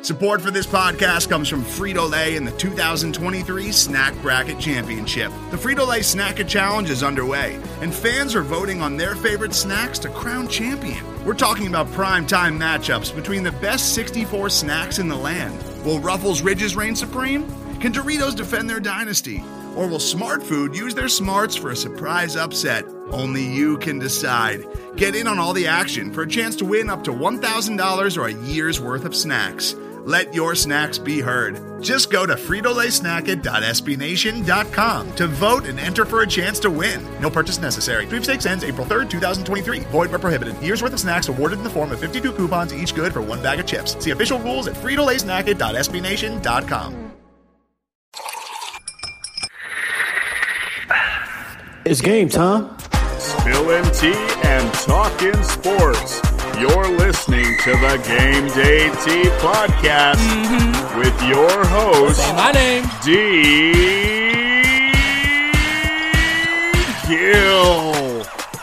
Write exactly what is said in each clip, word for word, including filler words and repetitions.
Support for this podcast comes from Frito-Lay and the two thousand twenty-three Snack Bracket Championship. The Frito-Lay Snack-A Challenge is underway, and fans are voting on their favorite snacks to crown champion. We're talking about prime-time matchups between the best sixty-four snacks in the land. Will Ruffles Ridges reign supreme? Can Doritos defend their dynasty? Or will Smart Food use their smarts for a surprise upset? Only you can decide. Get in on all the action for a chance to win up to one thousand dollars or a year's worth of snacks. Let your snacks be heard. Just go to Frito Lay Snack It dot S B Nation dot com to vote and enter for a chance to win. No purchase necessary. Sweepstakes ends April third, twenty twenty-three. Void where prohibited. Year's worth of snacks awarded in the form of fifty-two coupons, each good for one bag of chips. See official rules at Frito Lay Snack It dot S B Nation dot com. It's game time. Spillin' tea and talking sports. You're listening to the Game Day Tea Podcast mm-hmm. with your host, Say my name, D. Gill.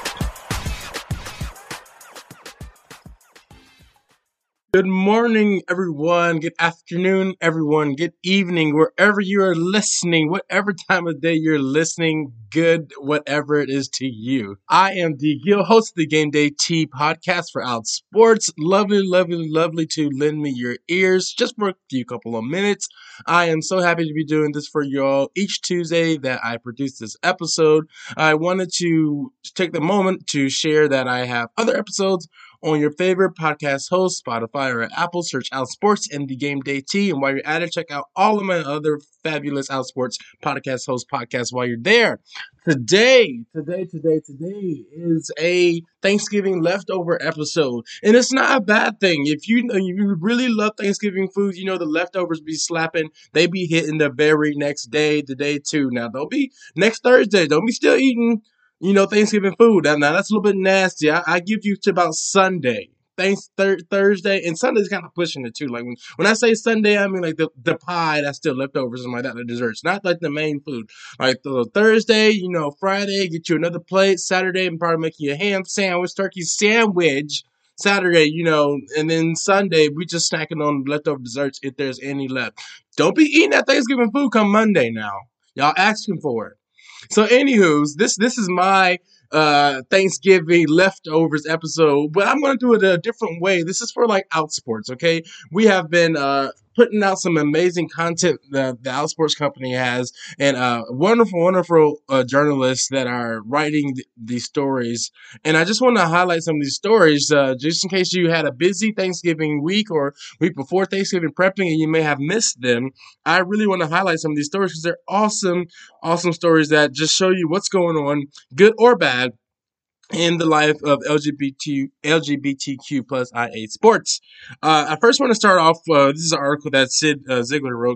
Good morning, everyone. Good afternoon, everyone. Good evening, wherever you are listening, whatever time of day you're listening, good, whatever it is to you. I am D. Gill, host of the Game Day Tea Podcast for Outsports. Lovely, lovely, lovely to lend me your ears just for a few couple of minutes. I am so happy to be doing this for y'all each Tuesday that I produce this episode. I wanted to take the moment to share that I have other episodes on your favorite podcast host, Spotify or Apple. Search Outsports and the Game Day Tea. And while you're at it, check out all of my other fabulous Outsports podcast host podcasts while you're there. Today, today, today, today is a Thanksgiving leftover episode. And it's not a bad thing. If you, if you really love Thanksgiving food, you know the leftovers be slapping. They be hitting the very next day, the day two. Now, don't be next Thursday. Don't be still eating, you know, Thanksgiving food. Now, that's a little bit nasty. I, I give you to about Sunday. Thanks, thir- Thursday. And Sunday's kind of pushing it, too. Like, when, when I say Sunday, I mean, like, the, the pie that's still left over, something like that, the desserts. Not, like, the main food. Like, the Thursday, you know, Friday, get you another plate. Saturday, I'm probably making you a ham sandwich, turkey sandwich. Saturday, you know, and then Sunday, we just snacking on leftover desserts if there's any left. Don't be eating that Thanksgiving food come Monday now. Y'all asking for it. So, anywho's, this this is my uh, Thanksgiving leftovers episode, but I'm going to do it a different way. This is for, like, Outsports, okay? We have been uh, putting out some amazing content that the Outsports company has, and uh, wonderful, wonderful uh, journalists that are writing th- these stories. And I just want to highlight some of these stories, uh, just in case you had a busy Thanksgiving week or week before Thanksgiving prepping and you may have missed them. I really want to highlight some of these stories because they're awesome, awesome stories that just show you what's going on, good or bad, in the life of L G B T, L G B T Q plus I A sports. Uh, I first want to start off, uh, this is an article that Sid uh, Ziegler wrote,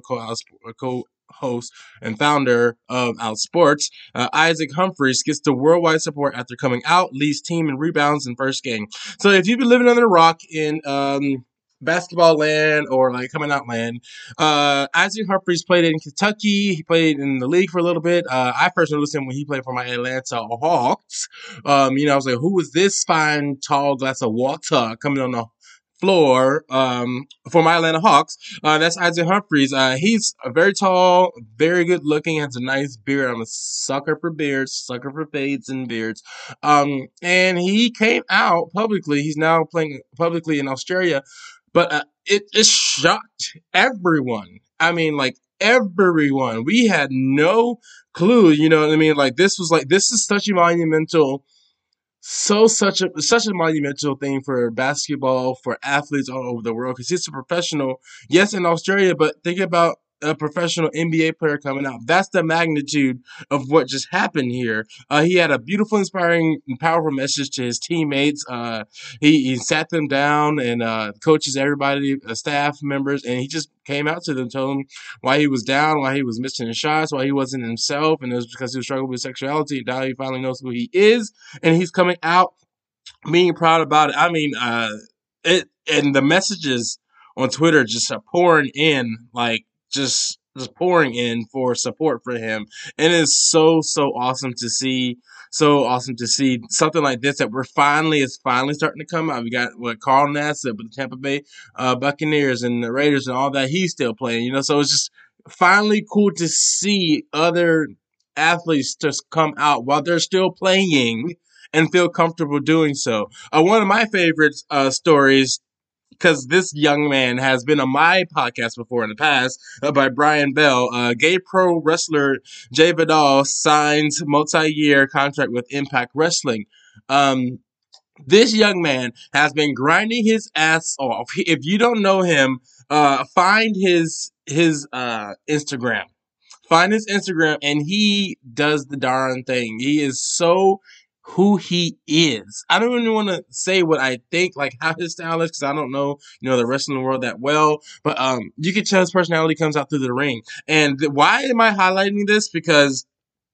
co-host and founder of Outsports. Uh, Isaac Humphries gets the worldwide support after coming out, leads team in rebounds in first game. So if you've been living under a rock in um, basketball land or like coming out land, uh, Isaac Humphries played in Kentucky. He played in the league for a little bit. Uh, I first noticed him when he played for my Atlanta Hawks. Um, you know, I was like, who was this fine, tall glass of water coming on the floor um, for my Atlanta Hawks? Uh, that's Isaac Humphries. Uh, he's a very tall, very good looking, has a nice beard. I'm a sucker for beards, sucker for fades and beards. Um, and he came out publicly. He's now playing publicly in Australia. But uh, it, it shocked everyone. I mean, like, everyone. We had no clue, you know what I mean? Like, this was like, this is such a monumental, so such a, such a monumental thing for basketball, for athletes all over the world. Because he's a professional, yes, in Australia, but think about a professional N B A player coming out. That's the magnitude of what just happened here. Uh, he had a beautiful, inspiring, and powerful message to his teammates. Uh, he, he sat them down and uh, coaches, everybody, uh, staff members, and he just came out to them, told them why he was down, why he was missing his shots, why he wasn't himself, and it was because he was struggling with sexuality. And now he finally knows who he is, and he's coming out being proud about it. I mean, uh, it and the messages on Twitter just are pouring in, like, just just pouring in for support for him. And it's so, so awesome to see so awesome to see something like this that we're finally is finally starting to come out. We got what Carl Nassib with the Tampa Bay uh, Buccaneers and the Raiders and all that. He's still playing, you know. So it's just finally cool to see other athletes just come out while they're still playing and feel comfortable doing so. Uh, one of my favorite uh, stories, because this young man has been on my podcast before in the past, uh, by Brian Bell. Uh, gay pro wrestler Jay Vidal signs multi-year contract with Impact Wrestling. Um, this young man has been grinding his ass off. If you don't know him, uh, find his his uh, Instagram. Find his Instagram, and he does the darn thing. He is so who he is. I don't even want to say what I think, like how his style is, because I don't know, you know, the wrestling world that well. But um, you can tell his personality comes out through the ring. And th- why am I highlighting this? Because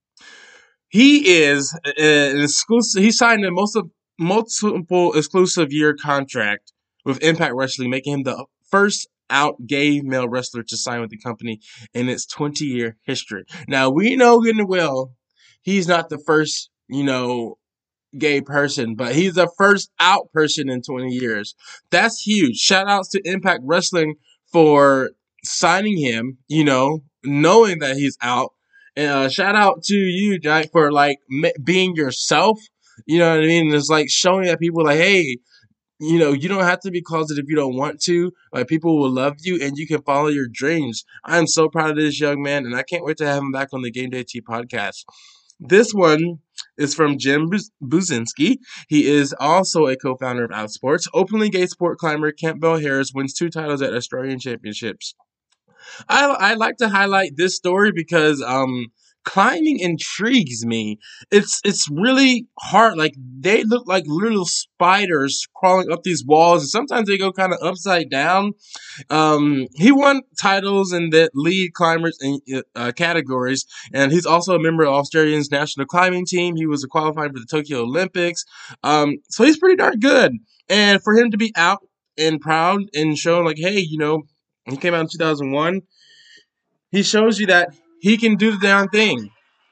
he is an exclusive. He signed a most of multiple exclusive year contract with Impact Wrestling, making him the first out gay male wrestler to sign with the company in its twenty-year history. Now, we know good and well he's not the first, you know, gay person, but he's the first out person in twenty years. That's huge. Shout outs to Impact Wrestling for signing him, you know, knowing that he's out. And uh, shout out to you, Jack, for like m- being yourself. You know what I mean? It's like showing that people like, hey, you know, you don't have to be closeted if you don't want to. Like, people will love you and you can follow your dreams. I am so proud of this young man, and I can't wait to have him back on the Game Day T podcast. This one is from Jim Buzinski. He is also a co-founder of Outsports. Openly gay sport climber Campbell Harris wins two titles at Australian Championships. I, I like to highlight this story because um, climbing intrigues me. It's it's really hard. Like, they look like little spiders crawling up these walls, and sometimes they go kind of upside down. Um, he won titles in the lead climbers in, uh, categories, and he's also a member of Australia's national climbing team. He was qualifying for the Tokyo Olympics. Um, so he's pretty darn good. And for him to be out and proud and showing like, hey, you know, he came out in two thousand one. He shows you that he can do the darn thing.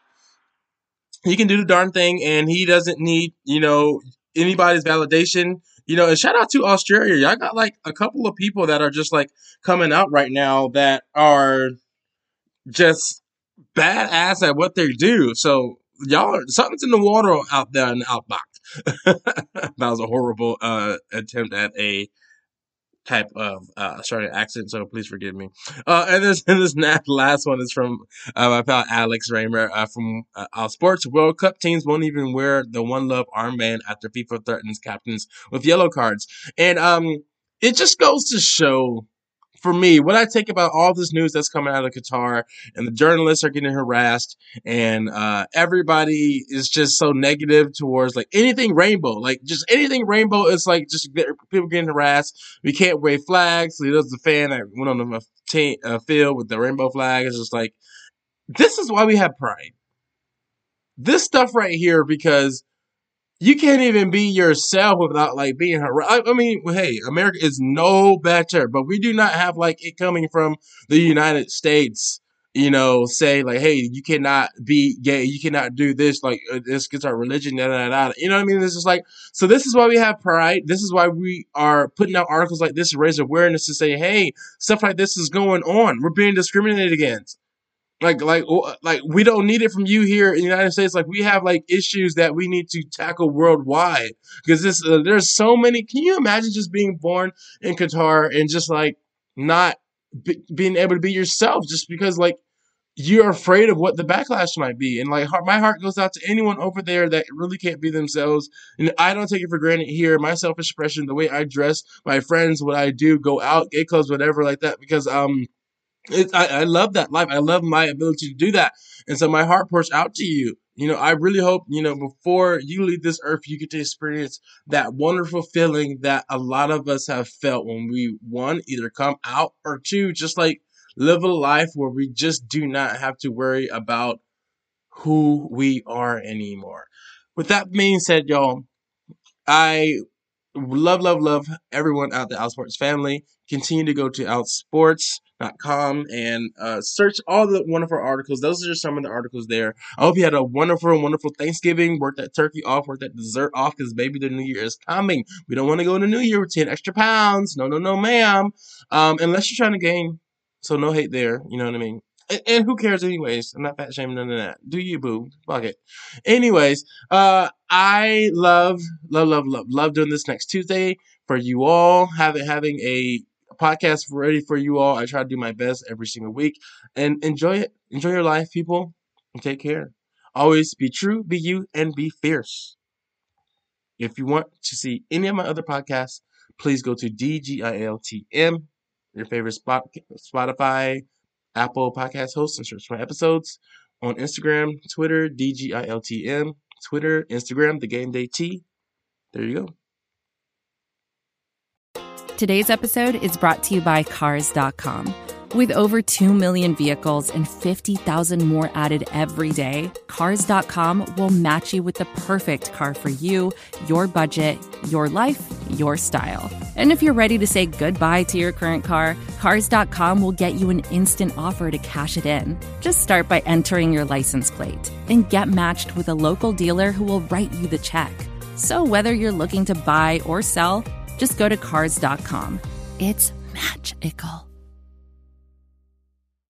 He can do the darn thing, and he doesn't need, you know, anybody's validation. You know, and shout out to Australia. Y'all got like a couple of people that are just like coming out right now that are just badass at what they do. So y'all, are, something's in the water out there in the outback. That was a horrible uh, attempt at a type of uh, Australian accent, so please forgive me. Uh, and this and this last one is from uh, my pal Alex Raymer uh, from uh, our Sports. World Cup teams won't even wear the One Love armband after FIFA threatens captains with yellow cards. And um, it just goes to show, for me, what I take about all this news that's coming out of Qatar, and the journalists are getting harassed, and uh, everybody is just so negative towards like anything rainbow, like just anything rainbow is like just people getting harassed. We can't wave flags. So there's the fan that went on the t- uh, field with the rainbow flag. It's just like, this is why we have pride. This stuff right here, because you can't even be yourself without like being harassed. I mean, hey, America is no better, but we do not have like it coming from the United States, you know, say like, hey, you cannot be gay, you cannot do this, like uh, this gets our religion, da, da, da, da. You know what I mean? This is like, so this is why we have pride. This is why we are putting out articles like this to raise awareness to say, hey, stuff like this is going on. We're being discriminated against. Like, like, like, we don't need it from you here in the United States. Like, we have, like, issues that we need to tackle worldwide. Because this, uh, there's so many. Can you imagine just being born in Qatar and just, like, not be, being able to be yourself just because, like, you're afraid of what the backlash might be? And, like, heart, my heart goes out to anyone over there that really can't be themselves. And I don't take it for granted here. My self-expression, the way I dress, my friends, what I do, go out, gay clubs, whatever like that. Because, um... It, I, I love that life. I love my ability to do that. And so my heart pours out to you. You know, I really hope, you know, before you leave this earth, you get to experience that wonderful feeling that a lot of us have felt when we, one, either come out, or two, just like live a life where we just do not have to worry about who we are anymore. With that being said, y'all, I love, love, love everyone out the Outsports family. Continue to go to outsports dot com and uh, search all the wonderful articles. Those are just some of the articles there. I hope you had a wonderful, wonderful Thanksgiving. Work that turkey off, work that dessert off, because baby, the new year is coming. We don't want to go into New Year with ten extra pounds. No, no, no, ma'am. Um, unless you're trying to gain. So no hate there. You know what I mean? And, and who cares anyways? I'm not fat shaming none of that. Do you, boo? Fuck it. Anyways, uh, I love, love, love, love, love doing this next Tuesday for you all. Having having a podcast ready for you all. I try to do my best every single week. And enjoy it. Enjoy your life, people. And take care. Always be true, be you, and be fierce. If you want to see any of my other podcasts, please go to D G I L T M, your favorite spot, Spotify, Apple podcast host, and search my episodes. On Instagram, Twitter, D G I L T M, Twitter, Instagram, The Game Day T. There you go. Today's episode is brought to you by Cars dot com. With over two million vehicles and fifty thousand more added every day, Cars dot com will match you with the perfect car for you, your budget, your life, your style. And if you're ready to say goodbye to your current car, Cars dot com will get you an instant offer to cash it in. Just start by entering your license plate and get matched with a local dealer who will write you the check. So whether you're looking to buy or sell, just go to Cars dot com. It's magical.